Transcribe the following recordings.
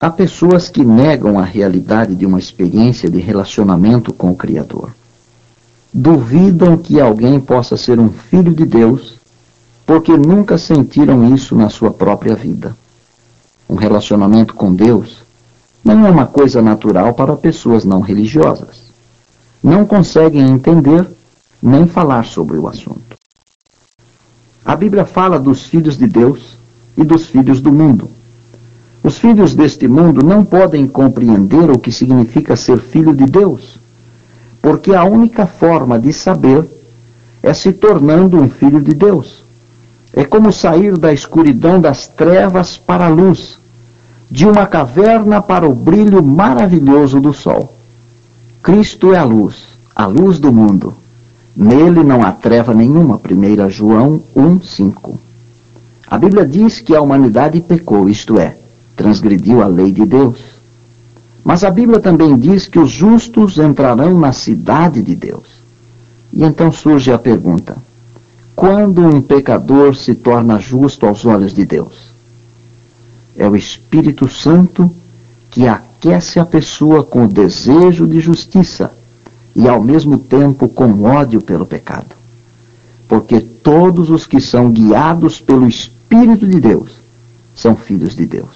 Há pessoas que negam a realidade de uma experiência de relacionamento com o Criador. Duvidam que alguém possa ser um filho de Deus porque nunca sentiram isso na sua própria vida. Um relacionamento com Deus não é uma coisa natural para pessoas não religiosas. Não conseguem entender nem falar sobre o assunto. A Bíblia fala dos filhos de Deus e dos filhos do mundo. Os filhos deste mundo não podem compreender o que significa ser filho de Deus, porque a única forma de saber é se tornando um filho de Deus. É como sair da escuridão das trevas para a luz, de uma caverna para o brilho maravilhoso do sol. Cristo é a luz do mundo. Nele não há treva nenhuma, 1 João 1,5. A Bíblia diz que a humanidade pecou, isto é, transgrediu a lei de Deus. Mas a Bíblia também diz que os justos entrarão na cidade de Deus. E então surge a pergunta: quando um pecador se torna justo aos olhos de Deus? É o Espírito Santo que aquece a pessoa com o desejo de justiça e ao mesmo tempo com ódio pelo pecado. Porque todos os que são guiados pelo Espírito de Deus são filhos de Deus.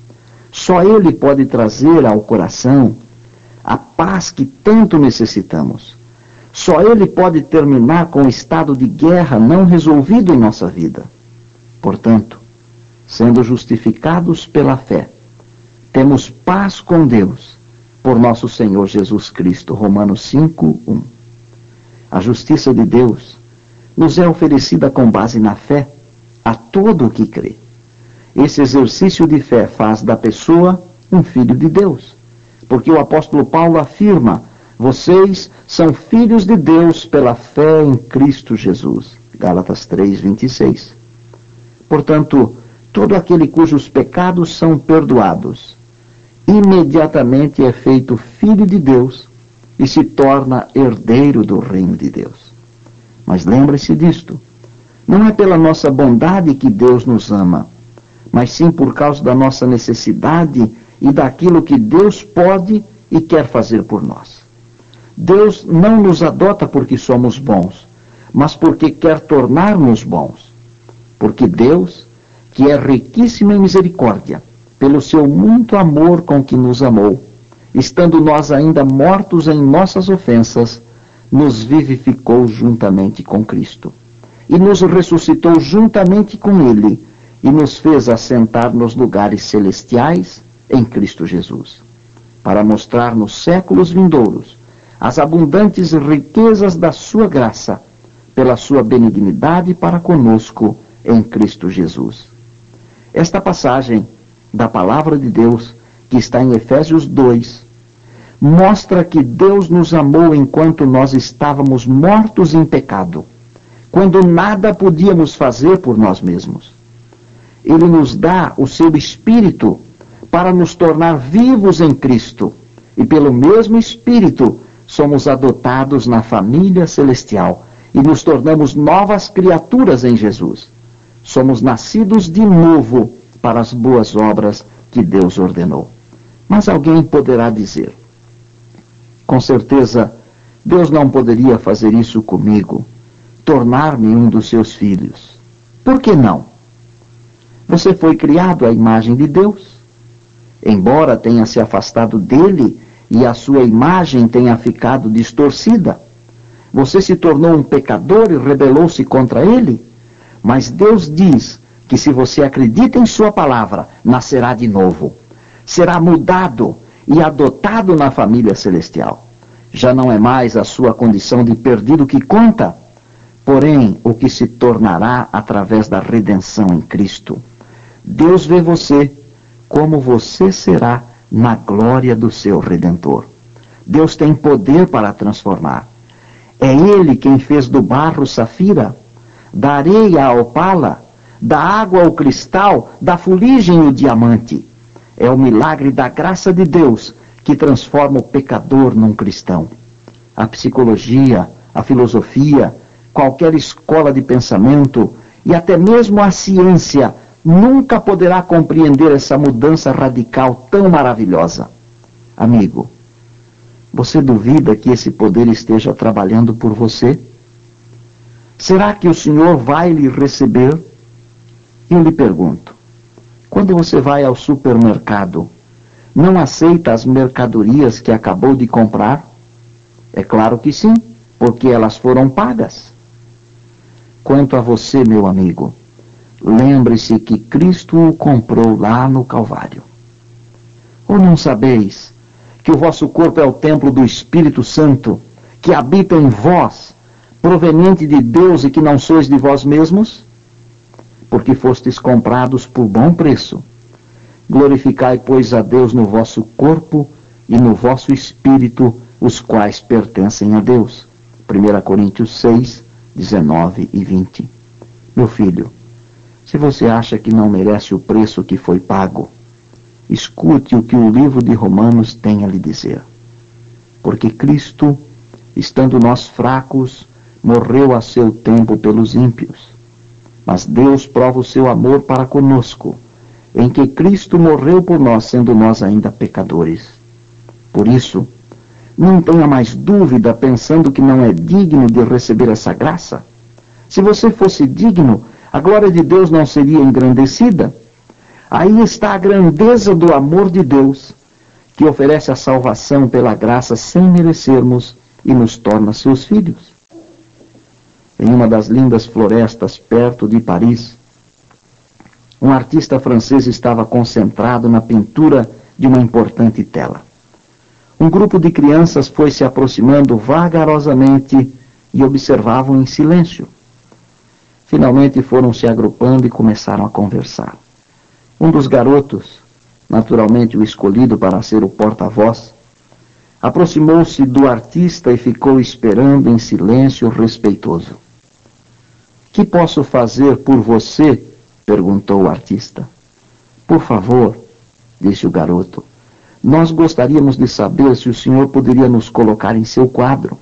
Só Ele pode trazer ao coração a paz que tanto necessitamos. Só Ele pode terminar com o estado de guerra não resolvido em nossa vida. Portanto, sendo justificados pela fé, temos paz com Deus por nosso Senhor Jesus Cristo. Romanos 5:1. A justiça de Deus nos é oferecida com base na fé a todo o que crê. Esse exercício de fé faz da pessoa um filho de Deus, porque o apóstolo Paulo afirma: vocês são filhos de Deus pela fé em Cristo Jesus. Gálatas 3:26. Portanto, todo aquele cujos pecados são perdoados, imediatamente é feito filho de Deus e se torna herdeiro do reino de Deus. Mas lembre-se disto: não é pela nossa bondade que Deus nos ama, mas sim por causa da nossa necessidade e daquilo que Deus pode e quer fazer por nós. Deus não nos adota porque somos bons, mas porque quer tornar-nos bons. Porque Deus, que é riquíssimo em misericórdia, pelo seu muito amor com que nos amou, estando nós ainda mortos em nossas ofensas, nos vivificou juntamente com Cristo, e nos ressuscitou juntamente com Ele, e nos fez assentar nos lugares celestiais em Cristo Jesus, para mostrar nos séculos vindouros as abundantes riquezas da sua graça, pela sua benignidade para conosco em Cristo Jesus. Esta passagem da palavra de Deus, que está em Efésios 2, mostra que Deus nos amou enquanto nós estávamos mortos em pecado, quando nada podíamos fazer por nós mesmos. Ele nos dá o seu Espírito para nos tornar vivos em Cristo, e pelo mesmo Espírito somos adotados na família celestial e nos tornamos novas criaturas em Jesus. Somos nascidos de novo para as boas obras que Deus ordenou. Mas alguém poderá dizer: com certeza, Deus não poderia fazer isso comigo, tornar-me um dos seus filhos. Por que não? Você foi criado à imagem de Deus. Embora tenha se afastado dele e a sua imagem tenha ficado distorcida, você se tornou um pecador e rebelou-se contra ele. Mas Deus diz que se você acredita em sua palavra, nascerá de novo. Será mudado e adotado na família celestial. Já não é mais a sua condição de perdido que conta, porém o que se tornará através da redenção em Cristo. Deus vê você como você será na glória do seu Redentor. Deus tem poder para transformar. É Ele quem fez do barro safira, da areia a opala, da água o cristal, da fuligem o diamante. É o milagre da graça de Deus que transforma o pecador num cristão. A psicologia, a filosofia, qualquer escola de pensamento e até mesmo a ciência nunca poderá compreender essa mudança radical tão maravilhosa. Amigo, você duvida que esse poder esteja trabalhando por você? Será que o Senhor vai lhe receber? Eu lhe pergunto, quando você vai ao supermercado, não aceita as mercadorias que acabou de comprar? É claro que sim, porque elas foram pagas. Quanto a você, meu amigo, lembre-se que Cristo o comprou lá no Calvário. Ou não sabeis que o vosso corpo é o templo do Espírito Santo, que habita em vós, proveniente de Deus e que não sois de vós mesmos? Porque fostes comprados por bom preço. Glorificai, pois, a Deus no vosso corpo e no vosso espírito, os quais pertencem a Deus. 1 Coríntios 6, 19 e 20. Meu filho, se você acha que não merece o preço que foi pago, escute o que o livro de Romanos tem a lhe dizer. Porque Cristo, estando nós fracos, morreu a seu tempo pelos ímpios. Mas Deus prova o seu amor para conosco, em que Cristo morreu por nós, sendo nós ainda pecadores. Por isso, não tenha mais dúvida pensando que não é digno de receber essa graça. Se você fosse digno, a glória de Deus não seria engrandecida? Aí está a grandeza do amor de Deus, que oferece a salvação pela graça sem merecermos e nos torna seus filhos. Em uma das lindas florestas perto de Paris, um artista francês estava concentrado na pintura de uma importante tela. Um grupo de crianças foi se aproximando vagarosamente e observavam em silêncio. Finalmente foram se agrupando e começaram a conversar. Um dos garotos, naturalmente o escolhido para ser o porta-voz, aproximou-se do artista e ficou esperando em silêncio respeitoso. "Que posso fazer por você?" perguntou o artista. "Por favor", disse o garoto, "nós gostaríamos de saber se o senhor poderia nos colocar em seu quadro."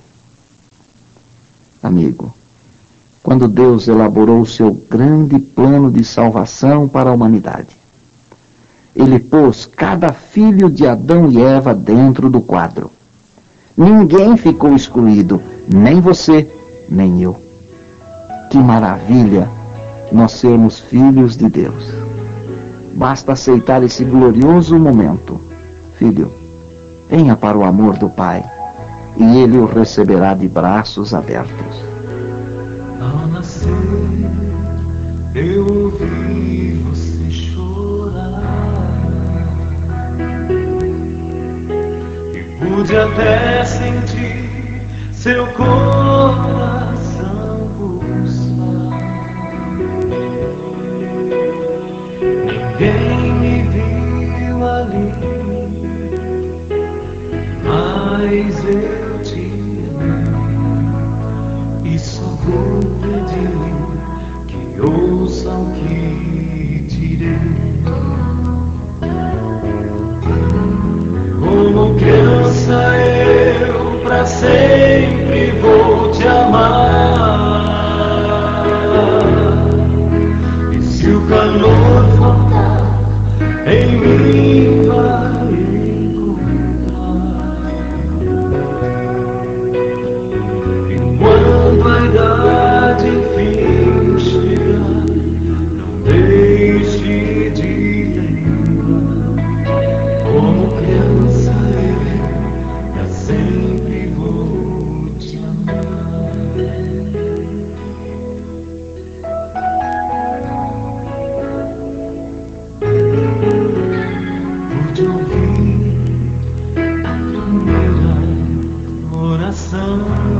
Amigo, quando Deus elaborou o seu grande plano de salvação para a humanidade, Ele pôs cada filho de Adão e Eva dentro do quadro. Ninguém ficou excluído, nem você, nem eu. Que maravilha nós sermos filhos de Deus. Basta aceitar esse glorioso momento. Filho, venha para o amor do Pai, e Ele o receberá de braços abertos. Ao nascer, eu ouvi você chorar e pude até sentir seu coração pulsar. Ninguém me viu ali, mas eu te amei e só vou pedir que ouça o que direi. Como criança eu pra sempre vou te amar, e se o calor faltar em mim vai encontrar. E quando a idade enfim chegar, não deixe de lembrar. Como criança eu pra sempre vou te amar. Pude ouvir a primeira oração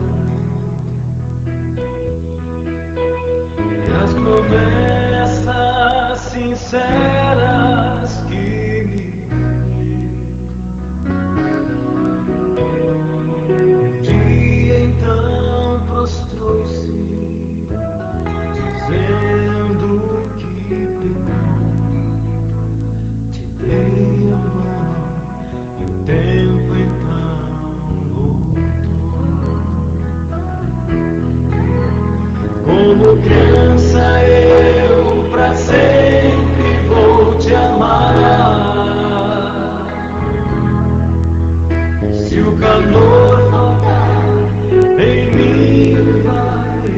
e as promessas sinceras que me um dia então prostrou-se, dizendo que te dei a mão e o tempo então voltou. Como criança eu pra sempre o calor faltar, em mim vai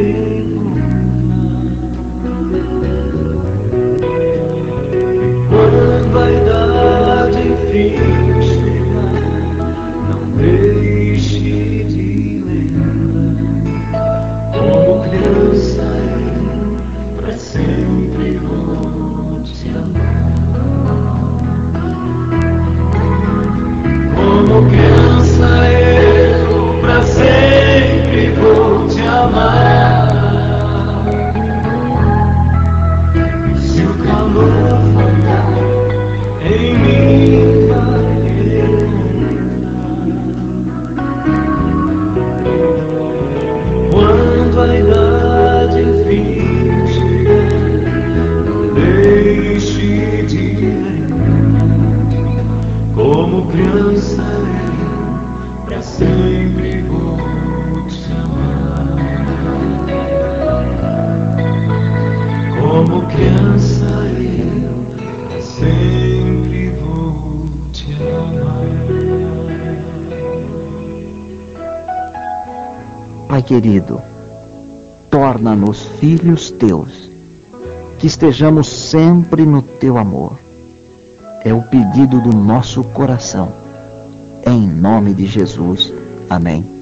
encontrar. Quando a idade enfim chegar, não deixe de lembrar, como criança eu pra sempre vou te amar. Como criança eu pra sempre vou te amar. Se o calor faltar, em mim vai encontrar. Quando a idade enfim chegar, não deixe de lembrar, como criança eu pra sempre vou te amar. Como criança eu pra sempre vou te amar. Pai querido, torna-nos filhos teus, que estejamos sempre no teu amor. É o pedido do nosso coração. Em nome de Jesus. Amém.